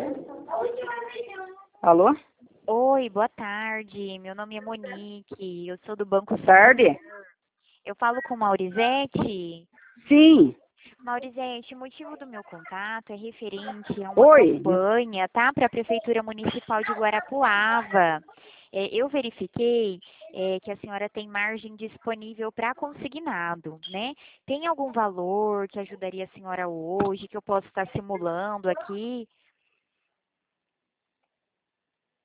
Alô? Oi, boa tarde. Meu nome é Monique. Eu sou do Banco Boa tarde. Santander. Eu falo com Maurizete. Sim. Maurizete, o motivo do meu contato é referente a uma Oi. campanha, tá? Para a Prefeitura Municipal de Guarapuava. Eu verifiquei que a senhora tem margem disponível para consignado, né? Tem algum valor que ajudaria a senhora hoje, que eu possa estar simulando aqui?